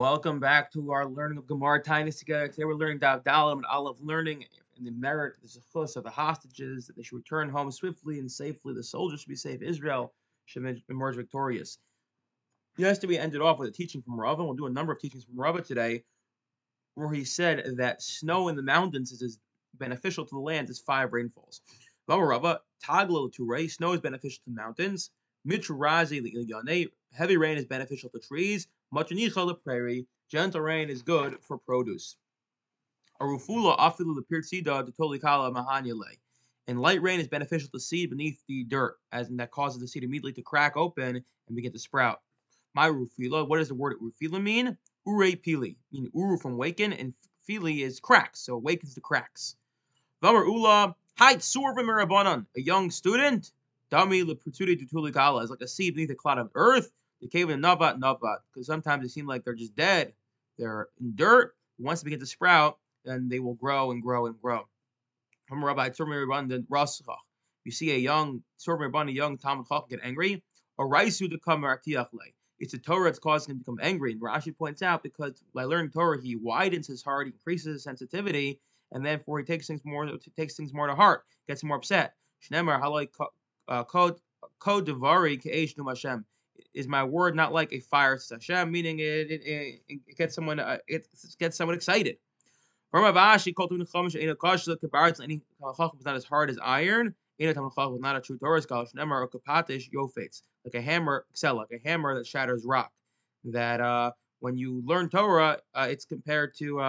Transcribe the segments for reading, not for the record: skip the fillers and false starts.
Welcome back to our learning of Gemara Taanis together. Today we're learning Daf Dalam and Aleph, learning in the merit, the zechus of the hostages, that they should return home swiftly and safely. The soldiers should be safe. Israel should emerge victorious. Yesterday we ended off with a teaching from Rava. We'll do a number of teachings from Rava today, where he said that snow in the mountains is as beneficial to the land as 5 rainfalls. Rava, Taglo Ture, snow is beneficial to mountains. Mitrazi Yane, heavy rain is beneficial to trees. Machanicha the prairie, gentle rain is good for produce. Arufula afilu the pirtsida the tolikala mahanyale. And light rain is beneficial to seed beneath the dirt, as in that causes the seed immediately to crack open and begin to sprout. My rufila, what does the word rufila mean? Ure pili, meaning uru from waken, and fili is cracks, so awakens the cracks. Vamar ula, hait survim mirabanan, a young student. Dami lepurtudi tutulikala is like a seed beneath a clod of earth. The cave in navat, because sometimes they seem like they're just dead. They're in dirt. Once they begin to sprout, then they will grow and grow and grow. From Rabbi Tzurmir Rascha, you see a young Tzurmir a young Talmud Chacham get angry. Or Raisu to come it's a Torah that's causing him to become angry. And Rashi points out because by learning Torah, he widens his heart, he increases his sensitivity, and therefore he takes things more to heart, gets more upset. Shnemar haloi kod devari ke'esh num Hashem. Is my word not like a fire to Hashem? Meaning it gets someone excited. From Ravashi, called any chacham is not as hard as iron. Any chacham is not a true Torah scholar. Shnemar or kapatish yofetz, like a hammer, like a hammer that shatters rock. That when you learn Torah, it's compared to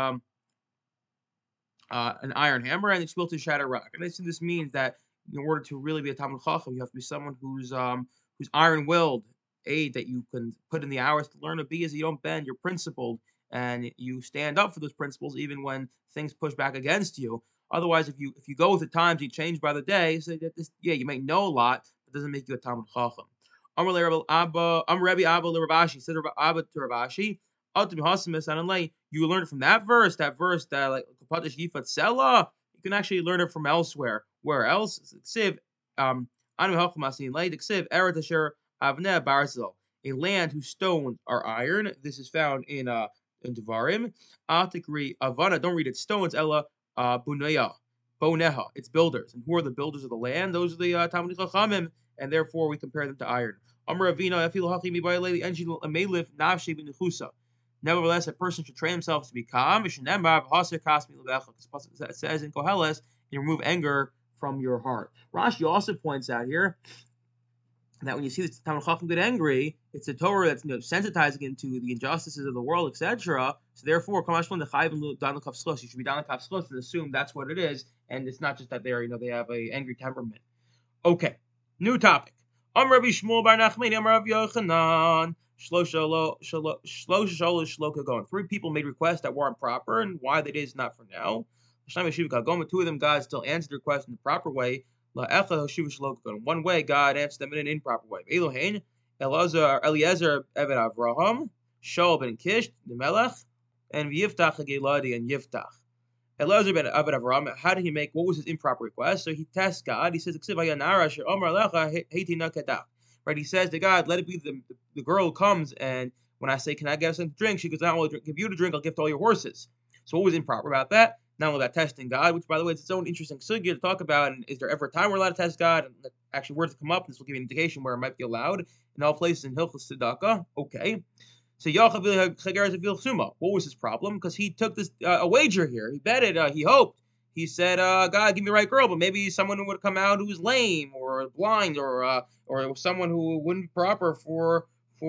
an iron hammer, and it's built to shatter rock. And this means that in order to really be a Talmud Chacham, you have to be someone who's iron-willed. A, that you can put in the hours to learn. A, B, is you don't bend, you're principled, and you stand up for those principles even when things push back against you. Otherwise, if you go with the times, you change by the day. So you may know a lot, but it doesn't make you a Talmud Chacham. I'm Rabbi Abba Lirabashi. Said Abba to Rabashi. You learn it from that verse that like you can actually learn it from elsewhere. Where else? Ksiv, Anu Hachmasin Lay, Ksiv, Eretz Asher Avneh Barzel, a land whose stones are iron. This is found in Devarim. Atikri Avana, don't read it. Stones, Ella Buneya, Boneha, it's builders. And who are the builders of the land? Those are the Talmidei Chachamim, and therefore we compare them to iron. Amar Avina, Afil Hachim Ibayalei, Enjil Amelif, Navshi B'Nechusa. Nevertheless, a person should train himself to be calm. It says in Koheles, you remove anger from your heart. Rashi also points out here that when you see the Talmud Chacham get angry, it's a Torah that's sensitizing into the injustices of the world, etc. So therefore, you should be down the kaf and assume that's what it is, and it's not just that they have a angry temperament. Okay, new topic. Rabbi Shmuel bar Nachmani, Rabbi Yochanan. Shloka going. 3 people made requests that weren't proper, and why they did is not for now. 2 of them, God still answered the request in the proper way. One way, God answered them in an improper way. Eliezer, Eved Avraham, Shaul ben Kish, the Melech, and Yiftach Giladi and Yiftach. Eliezer ben Eved Avraham, how did he make? What was his improper request? So he tests God. He says, right? He says to God, let it be the girl who comes, and when I say, can I get something to drink? She goes, I don't want to give you to drink, I'll give to all your horses. So what was improper about that? Not only that, testing God, which by the way is its own interesting sugya to talk about. And is there ever a time we're allowed to test God? And actually, words come up. This will give you an indication where it might be allowed in all places in Hilchos Tzedakah. Okay. So what was his problem? Because he took this a wager here. He betted. He hoped. He said, "God, give me the right girl," but maybe someone who would come out who was lame or blind or someone who wouldn't be proper for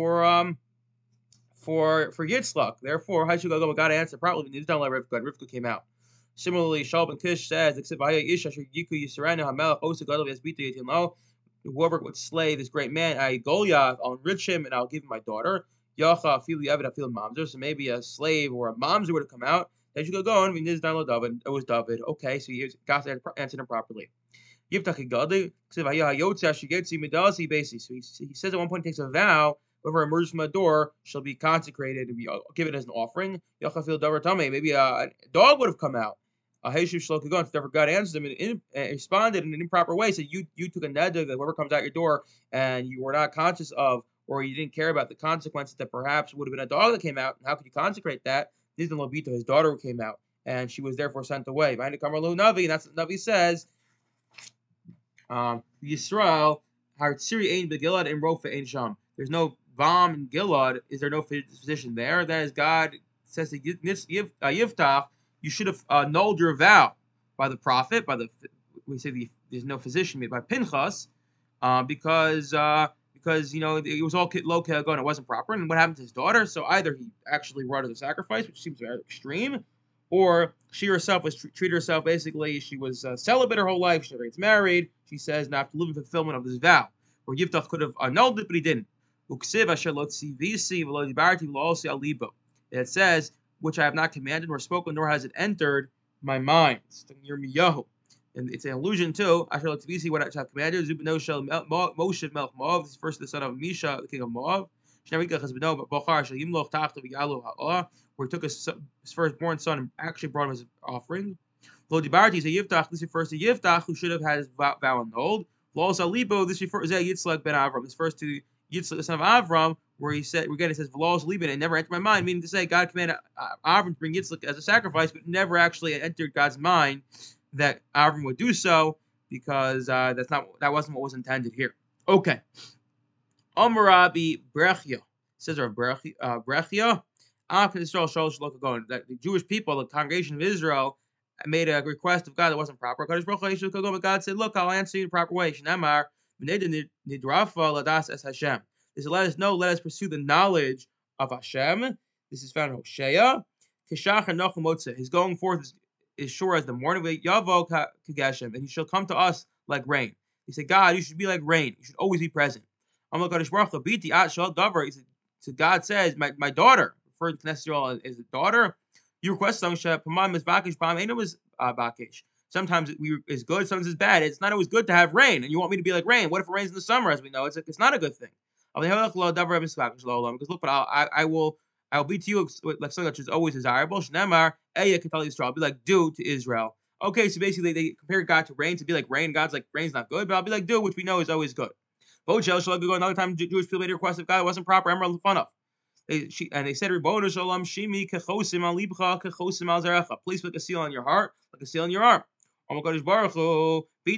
Yitzchak. Therefore, God answered properly. Rivka came out. Similarly, Shaul ben Kish says, whoever would slay this great man, Goliath, I'll enrich him and I'll give him my daughter. So maybe a slave or a mamzer would have come out. Then you go and it was David. Okay, so God answered him properly. So he says at one point he takes a vow. Whoever emerges from a door shall be consecrated and be given as an offering. Maybe a dog would have come out. Therefore, God answered him and responded in an improper way. So you took a neder that whoever comes out your door and you were not conscious of or you didn't care about the consequences that perhaps would have been a dog that came out, and how could you consecrate that? This is the Lobito, his daughter who came out, and she was therefore sent away. Behind the Kamarlu Navi, and that's what Navi says. Yisrael, Hartziri Ein Begilad and Rofa Ein Sham. There's no Vam in Gilad. Is there no physician there? That is, God says to Yiftach, you should have annulled your vow by the prophet, we say there's no physician made by Pinchas, because it was all low kegon, it wasn't proper. And what happened to his daughter? So either he actually brought her the sacrifice, which seems very extreme, or she herself was treated herself basically. She was celibate her whole life. She never gets married. She says now to live in fulfillment of this vow. Or Yiftach could have annulled it, but he didn't. It says, which I have not commanded nor spoken, nor has it entered my mind. It's and it's an allusion to Asher Latvisi, what I have commanded. Zubinoshel Moshe Melch Moav. This is first the son of Misha, the king of Moab. Where he took his firstborn son and actually brought him as an offering. Lo Dibarti is a Yiftach. This refers to Yiftach, who should have had his vow annulled. Lo Salibo. This refers to Yitzchak ben Avram. This refers to Yitzchak, the son of Avram, where he said, again, it says V'lo Salibo. It never entered my mind, meaning to say God commanded Avram to bring Yitzchak as a sacrifice, but never actually entered God's mind that Avram would do so, because that wasn't what was intended here. Okay. Amarabi Brechia says, or Brechia, that the Jewish people, the congregation of Israel, made a request of God that wasn't proper. God said, "Look, I'll answer you in the proper way." This is let us know, let us pursue the knowledge of Hashem. This is found in Hosea. His going forth is sure as the morning, and he shall come to us like rain. He said, God, you should be like rain. You should always be present. So God says, my daughter, referring to Knesset as a daughter, you request something. Sometimes it's good, sometimes it's bad. It's not always good to have rain, and you want me to be like rain. What if it rains in the summer? As we know, it's not a good thing. Because look, but I will be to you like something that is always desirable. I'll be like dew to Israel. Okay, so basically they compare God to rain to be like rain. God's like rain's not good, but I'll be like dew, which we know is always good. Another time Jewish people made a request of God, it wasn't proper. They said, please put a seal on your heart, like a seal on your arm. You want me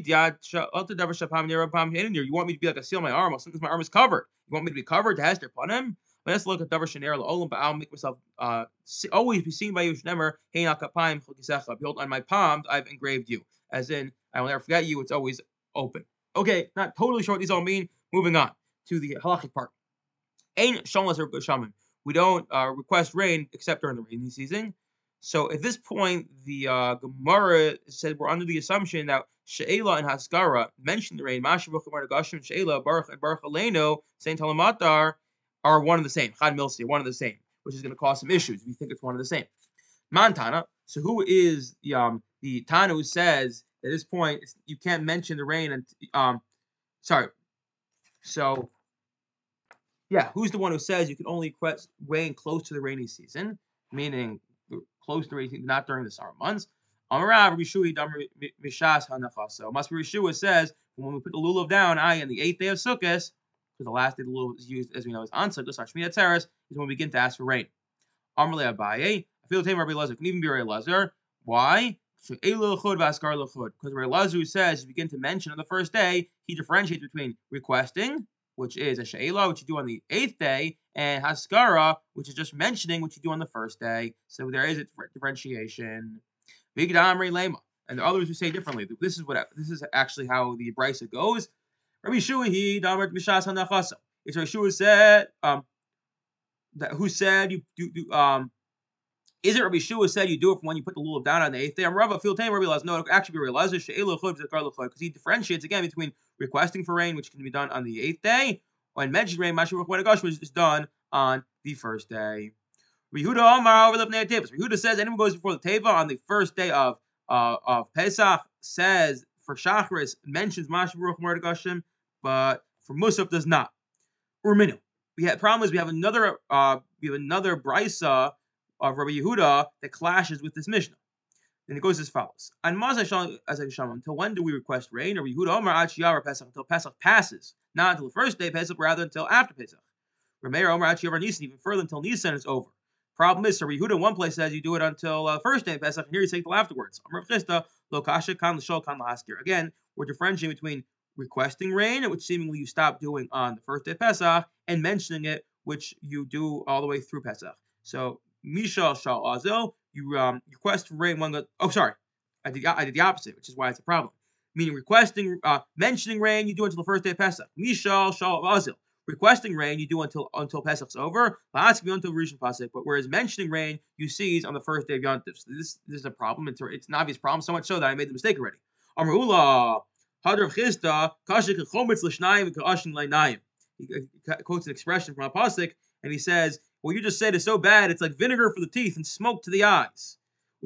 to be like a seal on my arm? Sometimes my arm is covered. You want me to be covered to Hester upon him? Let's look at Davar Shenir La'olam, but I'll make myself always be seen by you. Behold, on my palms I've engraved you. As in, I will never forget you. It's always open. Okay, not totally sure what these all mean. Moving on to the halachic part. We don't request rain except during the rainy season. So at this point, the Gemara said we're under the assumption that She'ela and Haskara mention the rain. She'ela, Baruch, and Baruch Aleinu, Saint Talamatar, are one and the same. Chad Milsi, one and the same, which is going to cause some issues if you think it's one and the same. Mantana. So who is the Tana who says at this point you can't mention the rain and So yeah, who's the one who says you can only request rain close to the rainy season, meaning close to the rainy season, not during the summer months? Amarav Rishui Mishas Hanachaso. Must be Rishua says when we put the lulav down, in the 8th day of Sukkot, because the last day the lulav is used, as we know, is on Sukkot, Shmini Atzeres, is when we begin to ask for rain. Amarle Abaye, I feel the Rabbi Elazar can even be Rabbi Elazar. Why? Because Rabbi Elazar says you begin to mention on the first day, he differentiates between requesting, which is a she'ela, which you do on the 8th day, and haskara, which is just mentioning, which you do on the first day. So there is a differentiation. And the others who say differently. This is actually how the brisa goes. Rabbi Shuhi Damar Mishas Hanachasa. It's Rabbi Shuhi said who said you is it Rabbi Shua said you do it from when you put the lulav down on the 8th day? I'm Rabbi Filtain Rabbi Elazar. No, it actually be Rabbi Elazar because he differentiates again between requesting for rain, which can be done on the 8th day, and mentioning rain, which is done on the first day. Rehuda Amar over the Tevas. Rehuda says anyone goes before the Teva on the first day of Pesach says for Shacharis mentions Mashiach Baruch Mordegashim, but for Musaf does not. Urminu. We have another brisa of Rabbi Yehuda that clashes with this Mishnah. And it goes as follows. Until when do we request rain? Rabbi Yehuda Omer Ad Shiyar Pesach, until Pesach passes. Not until the first day of Pesach, rather until after Pesach. Rameir Omer actually over Nisan, even further until Nisan is over. Problem is, so Yehuda in one place says you do it until first day of Pesach, and here you say till afterwards. Again, we're differentiating between requesting rain, which seemingly you stop doing on the first day of Pesach, and mentioning it, which you do all the way through Pesach. So Mishal Shal Azil, you request rain one. Oh, sorry, I did the opposite, which is why it's a problem. Meaning requesting, mentioning rain, you do until the first day of Pesach. Mishal Shal Azil. Requesting rain, you do until Pesach's over. La'atzmi until Rishon Pasuk. But whereas mentioning rain, you seize on the first day of Yontif. So this is a problem. It's an obvious problem, so much so that I made the mistake already. Amrula Hadrav Chisda Kashik Chometz L'Shnayim Ka'ashin L'Nayim. He quotes an expression from a pasuk, and he says, "What you just said is so bad, it's like vinegar for the teeth and smoke to the eyes."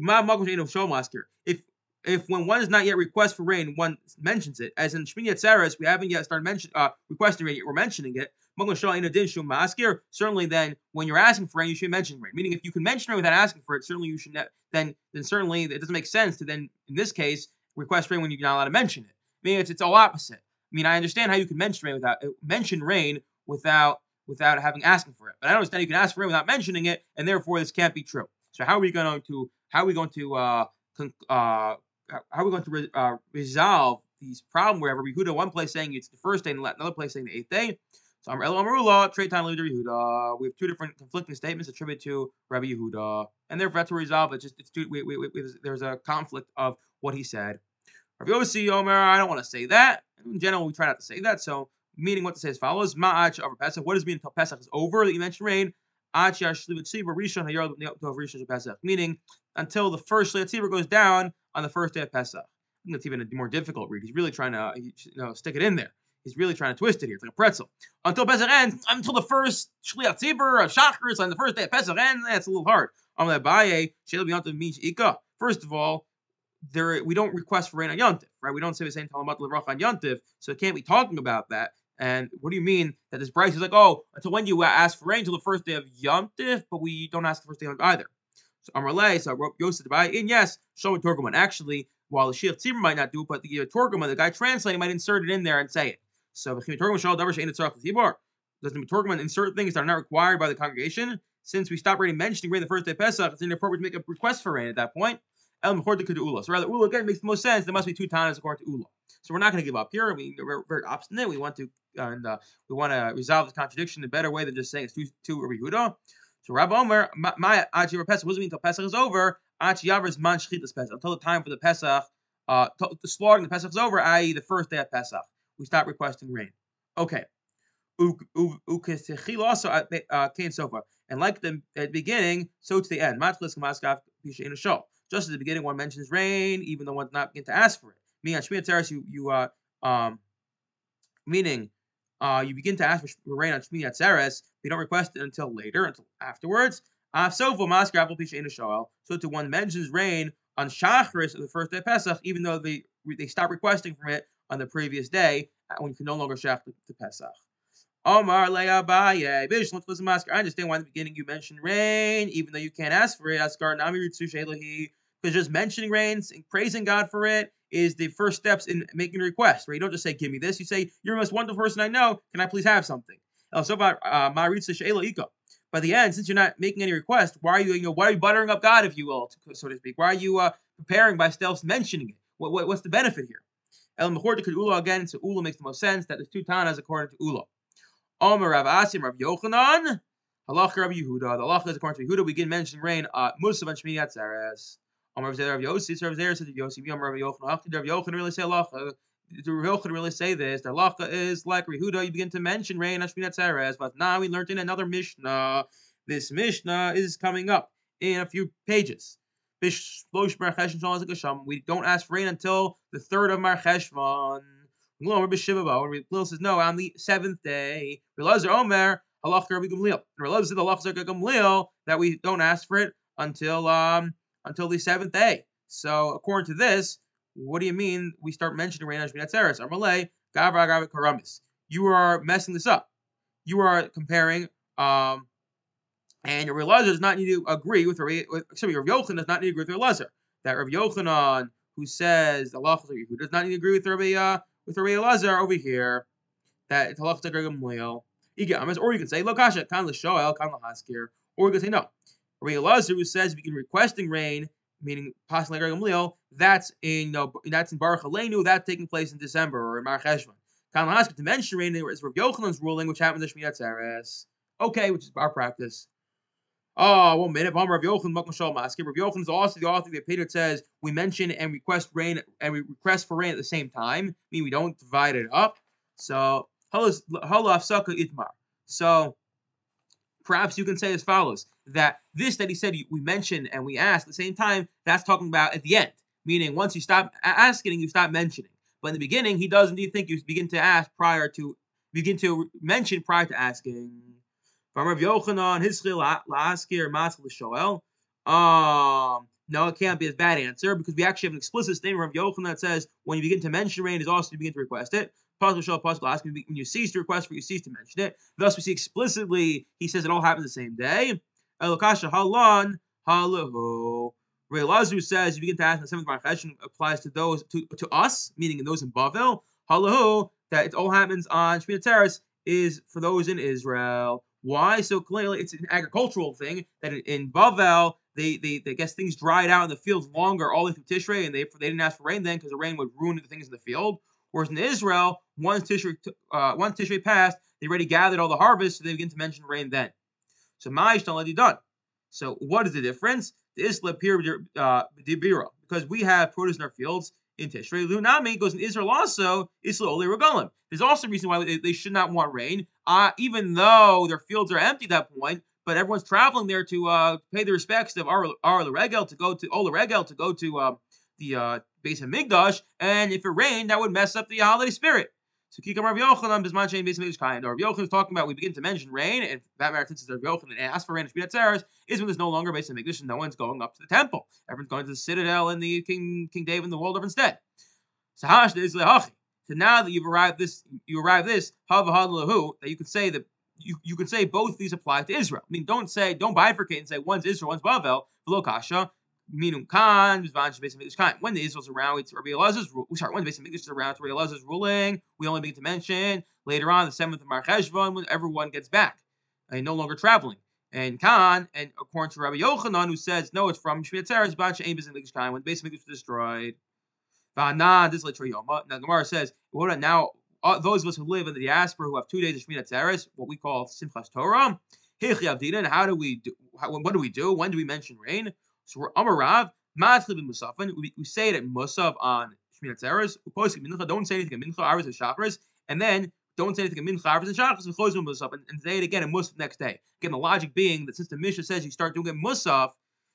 If when one does not yet request for rain, one mentions it, as in Shmini Atzeres, we haven't yet started requesting rain, we're mentioning it. Certainly, then when you're asking for rain, you should mention rain. Meaning, if you can mention rain without asking for it, certainly you should. Then certainly it doesn't make sense to then, in this case, request rain when you're not allowed to mention it. I mean, it's all opposite. I mean, I understand how you can mention rain without having asking for it, but I don't understand you can ask for rain without mentioning it, and therefore this can't be true. So how are we going to resolve these problems wherever Yehuda one place saying it's the first day and another place saying the 8th day? So we have two different conflicting statements attributed to Rabbi Yehuda, and therefore to resolve it, there's a conflict of what he said. Rabbi Yossi Omer, I don't want to say that. In general, we try not to say that. So, meaning what to say as follows: Ma'ach over Pesach. What does it mean until Pesach is over? That you mentioned rain. Meaning until the first Shliach Tzibur goes down on the first day of Pesach. I think that's even a more difficult read. He's really trying to stick it in there. He's really trying to twist it here. It's like a pretzel. Until Pesach ends, until the first Shliach Tzibur of Shachris on the first day of Pesach ends, that's a little hard. First of all, we don't request for rain on Yontif, right? We don't say the same Talamat Levrach on Yontif, so it can't be talking about that. And what do you mean that this Bryce is like, oh, until when you ask for rain until the first day of Yontif, but we don't ask the first day of either. So Amarle, so I wrote Yosef to buy in, yes, show it Torgoman. Actually, while the Shliach Tzibur might not do it, but the Torgoman, the guy translating, might insert it in there and say it. So the Torgoman shall davar she'ein tzarach l'tzibur. Does the Torgoman insert things that are not required by the congregation? Since we stopped mentioning rain the first day of Pesach, it's inappropriate to make a request for rain at that point. So rather, Ula again makes the most sense. There must be two Tanas according to Ula. So we're not going to give up here. We're very obstinate. We want to resolve this contradiction in a better way than just saying it's two Rabbi Yehuda. So Rabbi Omer, my Achi Yavar Pesach, what does it mean until Pesach is over? Achi Yavar is man shchitas Pesach, until the time for the Pesach, the slaughtering the Pesach is over, i.e. the first day of Pesach. We stop requesting rain. Okay. Also Kain Sofa, and like the beginning, so to the end. Just at the beginning, one mentions rain, even though one's not begin to ask for it. Meaning on Shmini Atzeres, you begin to ask for rain on Shmini Atzeres, you don't request it until later, until afterwards. So to one mentions rain on Shachris, the first day of Pesach, even though they stop requesting from it on the previous day, when you can no longer shach to Pesach. Omar Le'abaye, I understand why in the beginning you mentioned rain, even though you can't ask for it. Because just mentioning rain, praising God for it, is the first steps in making a request, right? You don't just say, give me this. You say, you're the most wonderful person I know. Can I please have something? By the end, since you're not making any request, why are you buttering up God, if you will, so to speak? Why are you preparing by stealth mentioning it? What's the benefit here? Again, so Ula makes the most sense that there's two Tanas according to Ula. Omer Rav Asim Rav Yochanan, Halacha Rav Yehuda. The halacha is according to Yehuda. We begin mentioning rain Musav and Shmini Atzeres. Omer Rav Yossi, Rav Zer said to Yossi, Omer Rav Yochanan. How did Rav Yochanan really say halacha? Did Rav Yochanan really say this? The halacha is like Yehuda. You begin to mention rain on Shmini Atzeres, but now we learned in another Mishnah. This Mishnah is coming up in a few pages. We don't ask for rain until the 3rd of Mar Cheshvan. Rabbi says, no, on the 7th day. Elazar Omer, halacha Rabbi Gamliel. Elazar said the halacha Rabbi Gamliel that we don't ask for it until the 7th day. So according to this, what do you mean we start mentioning rain on Shmini Atzeres? Amalei Gavra Gavra Karamis. You are messing this up. You are comparing, and your Elazar does not need to agree with Rabbi Yochanan does not need to agree with Elazar. That Rabbi Yochanan, who says the halacha who does not need to agree with Rabbi Elazar over here, that it's halacha Gamliel. Or you can say Lokasha, Kan L'Shoel, Kan L'Haskir. Or you can say no. Rabbi Elazar, who says if you can requesting rain, meaning possibly like Gamliel, that's in Baruch Aleinu, that's taking place in December or in Mar Cheshvan. Kan L'Haskir, to mention rain is Rabbi Yochanan's ruling, which happens in Shmini Atzeres. Okay, which is our practice. Oh, 1 minute. Rav Yochanan Rav Yochanan is also the author of the opinion that says we mention and request rain and we request for rain at the same time. I mean, we don't divide it up. So So perhaps you can say as follows: that this that he said we mention and we ask at the same time, that's talking about at the end. Meaning once you stop asking, you stop mentioning. But in the beginning, he does indeed think you begin to mention prior to asking. From Rav Yochanan, Hischil La'askir Matzah L'Shoel. No, it can't be a bad answer because we actually have an explicit statement from Rav Yochanan that says when you begin to mention rain, is also to begin to request it. When you cease to request for, you cease to mention it. Thus, we see explicitly he says it all happens the same day. Elokasha Halan Halahu. Ray Lazu says you begin to ask the seventh Mar Cheshvan applies to those to us, meaning those in Bavel. Halahu, that it all happens on Shmini Atzeres is for those in Israel. Why? So clearly, it's an agricultural thing that in Bavel they guess things dried out in the fields longer all the way through Tishrei, and they didn't ask for rain then because the rain would ruin the things in the field. Whereas in Israel, once Tishrei passed, they already gathered all the harvest, so they begin to mention rain then. So Ma'ishtan already done. So what is the difference? The Isla Pir Dibira, because we have produce in our fields in Tishrei. Lunami goes in Israel also. Isla Oli Regalim. There's also a reason why they should not want rain, even though their fields are empty at that point. But everyone's traveling there to pay the respects of Ar Regel, to go to Ola Regel, to go to the Beis Hamikdash, and if it rained, that would mess up the holiday spirit. So Kikam Rav Yochanan Bisman Shein Beis Hamikdash Kain. Rav Yochanan is talking about we begin to mention rain, and that matter since Rav Yochanan asked for rain in Shmini Atzeres is when there's no longer Beis Hamikdash and no one's going up to the temple. Everyone's going to the citadel and the King David and the Waldorf instead. So Hash is lehachi. So now that you arrive this that you could say that you could say both of these apply to Israel. I mean, don't bifurcate and say one's Israel, one's Bavel. V'lo kasha. Minum kan, when the Israel's around, it's Rabbi Elazar's rule. When the Beis Hamikdash is around, it's Rabbi Elazar's ruling. We only begin to mention later on the 7th of Mar Cheshvan when everyone gets back and no longer traveling. And Khan, and according to Rabbi Yochanan, who says no, it's from Shmini Atzeres, when the Beis Hamikdash was destroyed. Now Gemara says, what now? Those of us who live in the diaspora who have 2 days of Shmini Atzeres, what we call Simchas Torah, and how do we do? What do we do? When do we mention rain? So we're Amarav, Matzli bin Musafin. We say it at Musaf on Shmini Atzeres. Don't say anything at Mincha, Arvis, and Shachris, and then don't say anything at Mincha, Arvis, and Shachris, and close Musaf, and say it again at Musaf next day. Again, the logic being that since the Mishnah says you start doing it Musaf,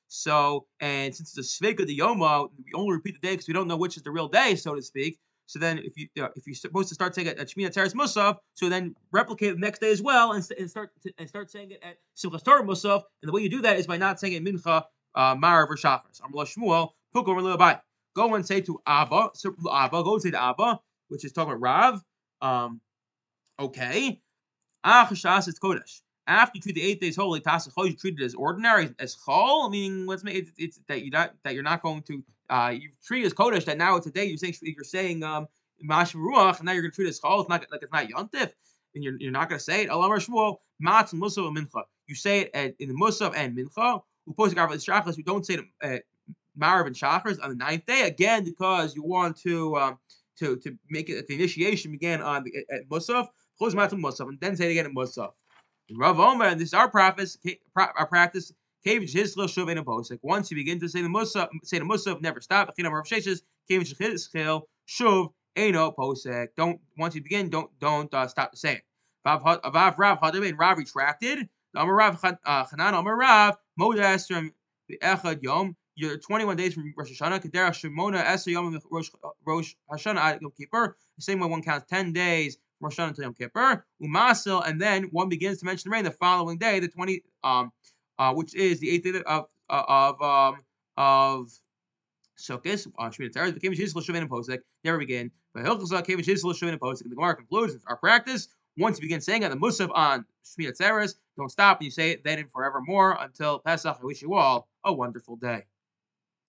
and since it's a Sveika de Yoma, we only repeat the day because we don't know which is the real day, so to speak. So then, if you're supposed to start saying it at Shmini Atzeres Musaf, so then replicate it the next day as well, and start saying it at Simchas Torah Musaf. And the way you do that is by not saying it Mincha, Marav or Shachris. Amar Shmuel, Pukor Le'abai. Go and say to Abba. So Abba, go and say to Abba, which is talking about Rav. Okay. Achashas is Kodesh. After you treat the 8 days holy, Tasachol, you treat it as ordinary, as Chol. Meaning, let's make it's that you're not going to you treat it as Kodesh. That now it's a day you're saying Mash Ruach, and now you're going to treat it as Chol. It's not like it's not Yontif, and you're not going to say it. Alamar Shmuel, Matz Musaf and Mincha. You say it in the Musaf and Mincha. We don't say it Marav and Shachris on the 9th day again because you want to make it the initiation began at Musaf. Close Matz Musaf and then say it again at Musaf. Rav Omer, and this is our practice. Once you begin to say the Musaf, never stop. Once you begin, don't stop saying. Rav retracted. Rav Chanan Rav Modas from Echad Yom. You're 21 days from Rosh Hashanah. Kedera Shemona Eser Yom Rosh Hashanah at Yom Kippur. The same way one counts 10 days from Rosh Hashanah until Yom Kippur. Umasil, and then one begins to mention the rain the following day, the 20, which is the 8th day of Sukkot. Shmini Atzeres became Yisrael Shavin and Posek. Never begin. But Hilchasa came Yisrael Shavin and Posek. The Gemara concludes our practice. Once you begin saying it, the Musaf on Shmini Atzeres, don't stop and you say it then and forevermore until Pesach. I wish you all a wonderful day.